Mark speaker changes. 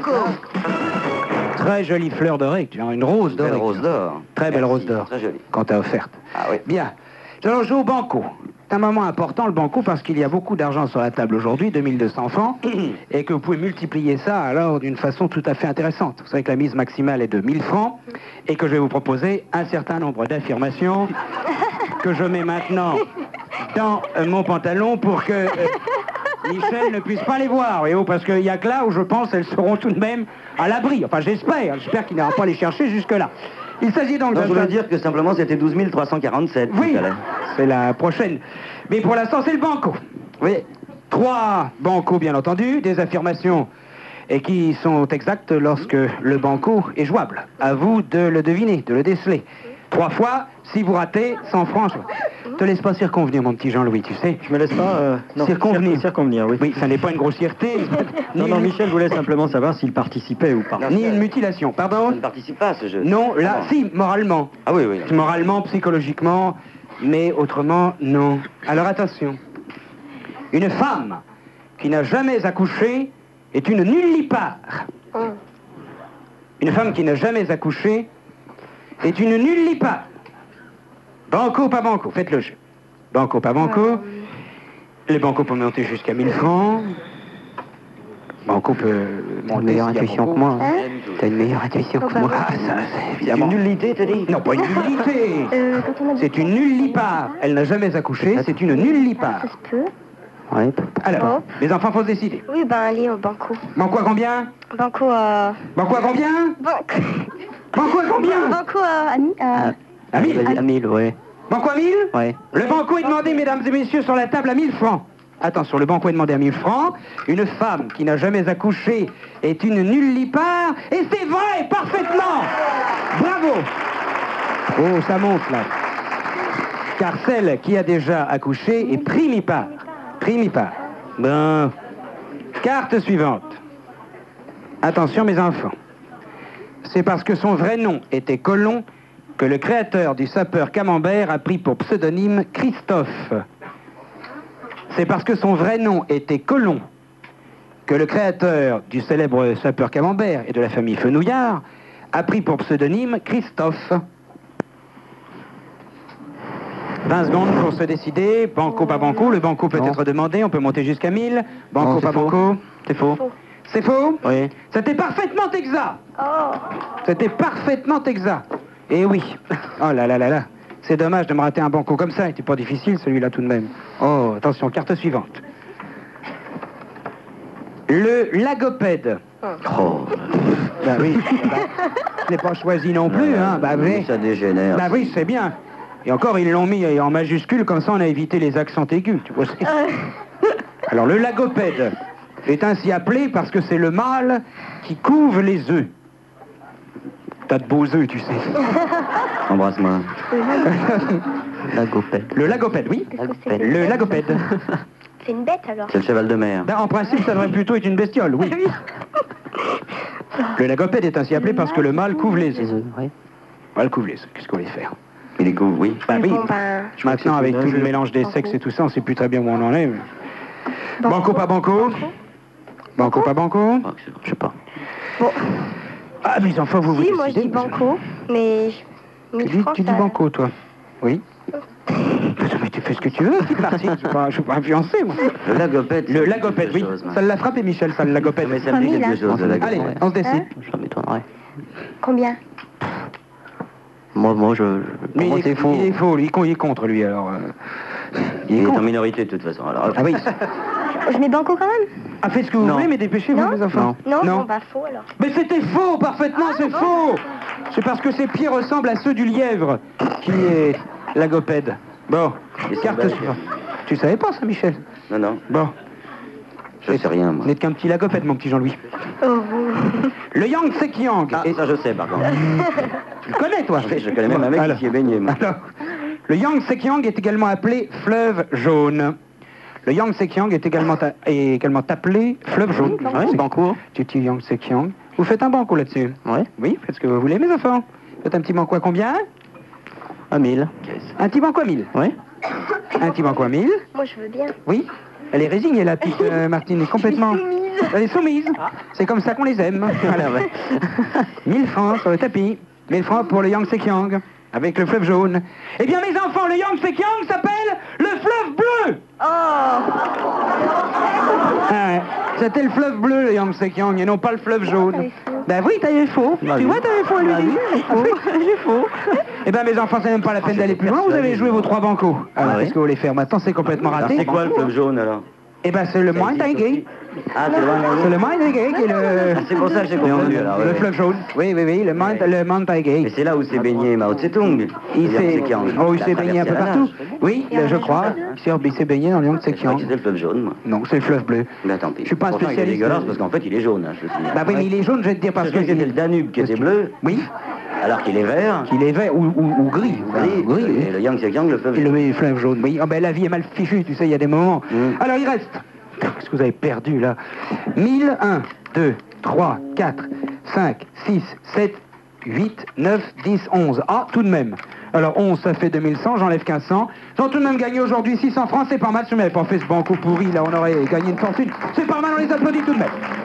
Speaker 1: banco. Très jolie fleur dorée, tu as une rose dorée.
Speaker 2: Belle rose d'or.
Speaker 1: Très belle rose d'or.
Speaker 2: Très jolie.
Speaker 1: Quand t'as offerte.
Speaker 2: Ah oui.
Speaker 1: Bien. Nous allons jouer au banco. C'est un moment important, le banco, parce qu'il y a beaucoup d'argent sur la table aujourd'hui, 2200 francs, et que vous pouvez multiplier ça alors d'une façon tout à fait intéressante. Vous savez que la mise maximale est de 1000 francs, et que je vais vous proposer un certain nombre d'affirmations que je mets maintenant dans mon pantalon pour que Michel ne puisse pas les voir, voyez-vous, parce qu'il y a que là où je pense elles seront tout de même à l'abri. Enfin, j'espère qu'il n'ira pas les chercher jusque-là. Il s'agit donc
Speaker 2: Non, je voulais dire que simplement c'était 12 347.
Speaker 1: Oui, c'est la prochaine. Mais pour l'instant, c'est le banco.
Speaker 2: Oui.
Speaker 1: 3 bancos, bien entendu, des affirmations et qui sont exactes lorsque le banco est jouable. À vous de le deviner, de le déceler. 3 fois, si vous ratez, 100 francs. Te laisse pas circonvenir, mon petit Jean-Louis, tu sais.
Speaker 3: Je me laisse pas... non,
Speaker 1: circonvenir.
Speaker 3: Circonvenir, oui.
Speaker 1: Oui, ça n'est pas une grossièreté.
Speaker 3: Non, Michel voulait simplement savoir s'il participait ou pas.
Speaker 1: Ni une mutilation, pardon.
Speaker 2: Je ne participe pas à ce jeu.
Speaker 1: Non, là, si, moralement.
Speaker 2: Ah oui, oui.
Speaker 1: Moralement, psychologiquement, mais autrement, non. Alors attention. Une femme qui n'a jamais accouché est une nullipare. Une femme qui n'a jamais accouché est une nullipare. Banco, pas banco, faites le jeu. Banco, pas banco. Les bancos peuvent monter jusqu'à 1000 francs. Banco peut monter. T'as une meilleure intuition que moi. T'as une meilleure intuition que moi. Ah, ça, c'est évidemment.
Speaker 2: Une nullité, t'as dit?
Speaker 1: Non, pas une nullité. C'est une nullipare. Elle n'a jamais accouché, c'est une nullipare.
Speaker 4: Ça se peut.
Speaker 1: Ouais. Alors, les enfants, faut se décider.
Speaker 4: Oui, ben allez au banco.
Speaker 1: Banco à combien?
Speaker 4: Banco à...
Speaker 1: Banco à combien? Banco à combien?
Speaker 4: Banco à...
Speaker 1: À 1000?
Speaker 3: À 1000, ouais.
Speaker 1: Banco à 1000?
Speaker 3: Ouais.
Speaker 1: Le banco est demandé, mesdames et messieurs, sur la table à 1000 francs. Attention, le banco est demandé à 1000 francs. Une femme qui n'a jamais accouché est une nullipare. Et c'est vrai, parfaitement. Bravo. Oh, ça monte là. Car celle qui a déjà accouché est primipare. Primipare. Bon. Carte suivante. Attention, mes enfants. C'est parce que son vrai nom était Colomb que le créateur du sapeur Camembert a pris pour pseudonyme Christophe. C'est parce que son vrai nom était Colomb que le créateur du célèbre sapeur Camembert et de la famille Fenouillard a pris pour pseudonyme Christophe. 20 secondes pour se décider. Banco, pas banco. Le banco peut être demandé. On peut monter jusqu'à 1000. Banco, pas banco.
Speaker 3: C'est faux.
Speaker 1: C'est faux?
Speaker 3: Oui.
Speaker 1: C'était parfaitement exact.
Speaker 4: Oh.
Speaker 1: C'était parfaitement exact. Et oui. Oh là là là là. C'est dommage de me rater un banco comme ça. Il n'était pas difficile celui-là tout de même. Oh, attention, carte suivante. Le lagopède.
Speaker 2: Oh.
Speaker 1: Bah oui. Je n'ai pas choisi non plus, hein. Bah oui.
Speaker 2: Ça dégénère.
Speaker 1: Bah oui, c'est bien. Et encore, ils l'ont mis en majuscule, comme ça on a évité les accents aigus, tu vois. Alors, le lagopède est ainsi appelé parce que c'est le mâle qui couve les œufs. T'as de beaux œufs, tu sais.
Speaker 2: Embrasse-moi.
Speaker 3: Lagopède.
Speaker 1: Le lagopède, oui. Le lagopède.
Speaker 4: C'est une bête alors.
Speaker 2: C'est le cheval de mer.
Speaker 1: Ben, en principe, ça devrait plutôt être une bestiole, oui. Le lagopède est ainsi appelé parce que le mâle couvre les œufs.
Speaker 3: Oui.
Speaker 1: Le mâle couvre les œufs, qu'est-ce qu'on va faire?
Speaker 2: Il est couvre, oui.
Speaker 1: Bah oui.
Speaker 4: Bon, ben...
Speaker 1: Maintenant, avec tout le mélange des sexes et tout ça, on sait plus très bien où on en est. Banco, pas banco? Banco, pas banco?
Speaker 3: Je sais pas.
Speaker 4: Bon.
Speaker 1: Ah, mes enfants, vous vous
Speaker 4: Si,
Speaker 1: décidez.
Speaker 4: moi je dis banco, mais...
Speaker 1: Tu dis banco, toi? Oui. Mais tu fais ce que tu veux, c'est parti. Je suis pas influencé, moi.
Speaker 2: Le lagopède.
Speaker 1: Le lagopède, oui. Ça l'a frappé, Michel, ça, le lagopède.
Speaker 2: Mais ça me dit quelque chose, le lagopède.
Speaker 1: Allez, on se décide.
Speaker 3: Ça m'étonnerait.
Speaker 4: Combien?
Speaker 3: Moi,
Speaker 1: Mais
Speaker 3: moi, c'est faux.
Speaker 1: il est faux, lui, il est contre, lui, alors.
Speaker 2: Il est en
Speaker 1: contre.
Speaker 2: minorité de toute façon. Alors,
Speaker 1: Ah oui.
Speaker 4: Je mets banco quand même?
Speaker 1: Ah, faites ce que vous voulez, mais dépêchez-vous,
Speaker 4: Non.
Speaker 1: mes enfants.
Speaker 4: Non, bon, bah faux alors.
Speaker 1: Mais c'était faux, parfaitement, c'est faux. C'est parce que ses pieds ressemblent à ceux du lièvre, qui est lagopède. Bon,
Speaker 2: Ils sont
Speaker 1: carte
Speaker 2: belges.
Speaker 1: suivante. Tu savais pas ça, Michel?
Speaker 2: Non.
Speaker 1: Bon.
Speaker 2: Je sais rien, moi.
Speaker 1: Vous n'êtes qu'un petit lagopède, mon petit Jean-Louis.
Speaker 4: Oh.
Speaker 1: Le Yang Sekiang.
Speaker 2: Ah, ça je sais, par contre.
Speaker 1: Tu le connais, toi?
Speaker 2: Je connais même un mec
Speaker 1: Alors.
Speaker 2: qui y est baigné, moi.
Speaker 1: Alors, le Yang Sekiang est également appelé fleuve jaune. Le Yang Sekiang est également appelé fleuve jaune.
Speaker 3: Ouais, c'est banco.
Speaker 1: Tu dis Yang Sekiang. Vous faites un banco là-dessus?
Speaker 3: Ouais.
Speaker 1: Oui, faites ce que vous voulez, mes enfants. Faites un petit banco à combien?
Speaker 3: À 1000.
Speaker 1: Un petit banco à 1000.
Speaker 3: Ouais.
Speaker 1: Un petit banco à 1000.
Speaker 4: Moi je veux bien.
Speaker 1: Oui. Elle est résignée, la petite Martine, est complètement... Elle est soumise. C'est comme ça qu'on les aime. Voilà, ouais. 1000 francs sur le tapis. 1000 francs pour le Yangtze-Kiang, avec le fleuve jaune. Eh bien, mes enfants, le Yangtze-Kiang s'appelle le fleuve bleu. Ah ouais. C'était le fleuve bleu, le Yangtze-Kiang, et non pas le fleuve jaune. Ben oui, t'avais faux. Tu vois, t'avais faux, lui. J'ai faux. Eh ben, mes enfants, c'est même pas la peine d'aller plus loin. Vous avez joué vos 3 bancos. Alors, qu'est-ce que vous voulez faire maintenant? C'est complètement raté.
Speaker 2: C'est quoi le fleuve jaune alors?
Speaker 1: Eh ben, c'est le Mont Taigué.
Speaker 2: Ah, c'est loin.
Speaker 1: C'est le Mont Taigué qui est le...
Speaker 2: C'est pour ça que j'ai confondu alors.
Speaker 1: Le fleuve jaune. Oui, le Mont Taigué.
Speaker 2: Mais c'est là où s'est baigné Mao Tse-tung.
Speaker 1: Il s'est baigné un peu partout. Oui, je crois. Il s'est baigné dans le Yangtze-Kiang.
Speaker 2: C'était le fleuve jaune, moi.
Speaker 1: Non, c'est le fleuve bleu.
Speaker 2: Ben tant pis.
Speaker 1: Je suis pas un
Speaker 2: Pourtant,
Speaker 1: spécialiste.
Speaker 2: Il est dégueulasse parce qu'en fait, il est jaune, hein, je te dis.
Speaker 1: Bah oui, mais il est jaune, je vais te dire, parce que
Speaker 2: c'était le Danube qui était bleu.
Speaker 1: Oui.
Speaker 2: Alors qu'il est vert.
Speaker 1: Qu'il est vert ou gris.
Speaker 2: Gris. Et le Yangtze-Kiang, le fleuve jaune.
Speaker 1: Le fleuve jaune, oui. Oh, ben, la vie est mal fichue, tu sais, il y a des moments. Alors, il reste... Qu'est-ce que vous avez perdu, là? 1000, 1, 2, 3, 4, 5, 6, 7, 8, 9, 10, 11. Ah, tout de même. Alors, 11, ça fait 2100, j'enlève 1500. Ils ont tout de même gagné aujourd'hui 600 francs, c'est pas mal. Si on n'avait pas fait ce banco pourri, là, on aurait gagné une fortune. C'est pas mal, on les applaudit tout de même.